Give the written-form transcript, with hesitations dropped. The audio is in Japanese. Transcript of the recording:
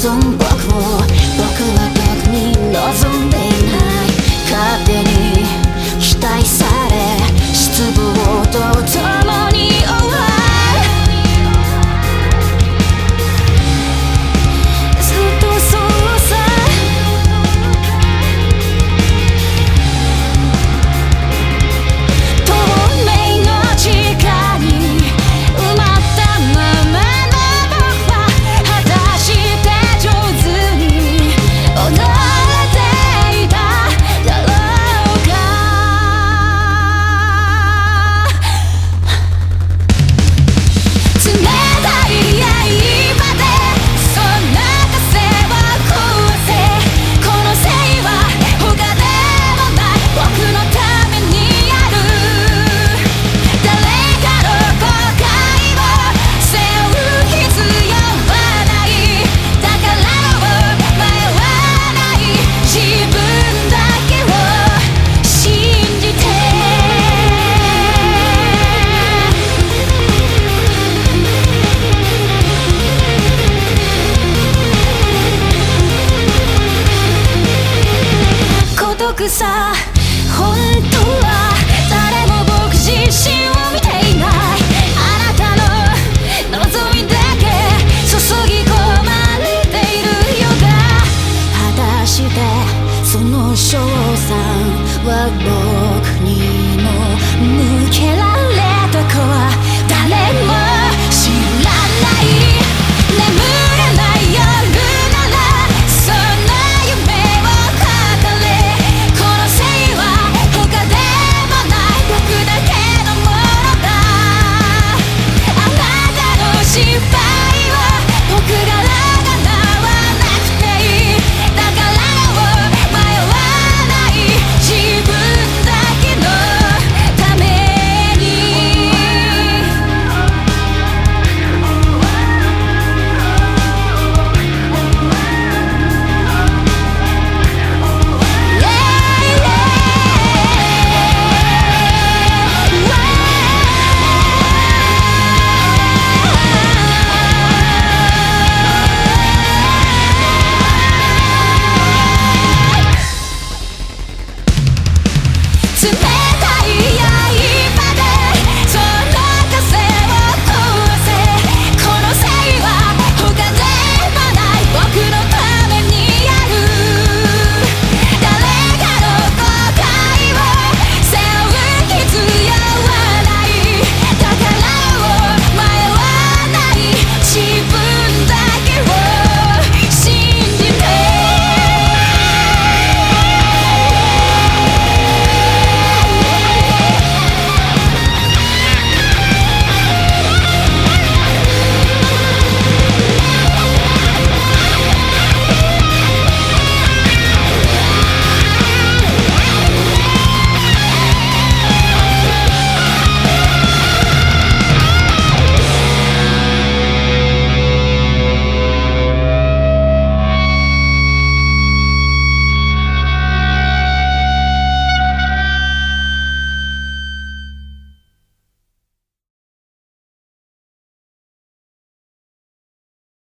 望む僕は特に望んでいない。勝手に期待され失望と共に終わる。ずっとそうさ。透明の地下に埋まったままの僕は果たして上手に踊れていただろうか。冷たい刃でその風を壊せ。このせいは他でもない僕のためにある。誰かの後悔を背負う必要はない。だから迷わない自分だけを信じて。孤独さ